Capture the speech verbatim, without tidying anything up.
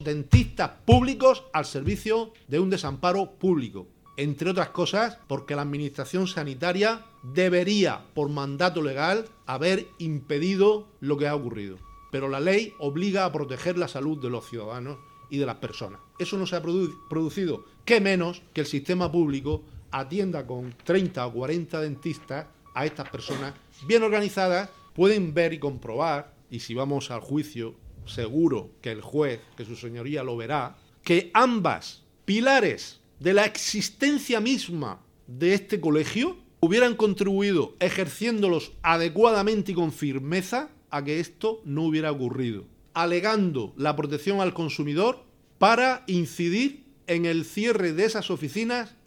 dentistas públicos al servicio de un desamparo público. Entre otras cosas, porque la administración sanitaria debería, por mandato legal, haber impedido lo que ha ocurrido. Pero la ley obliga a proteger la salud de los ciudadanos y de las personas. Eso no se ha produ- producido. ¿Qué menos que el sistema público atienda con treinta o cuarenta dentistas a estas personas bien organizadas? Pueden ver y comprobar, y si vamos al juicio, seguro que el juez, que su señoría lo verá, que ambas pilares de la existencia misma de este colegio hubieran contribuido, ejerciéndolos adecuadamente y con firmeza, a que esto no hubiera ocurrido, alegando la protección al consumidor para incidir en el cierre de esas oficinas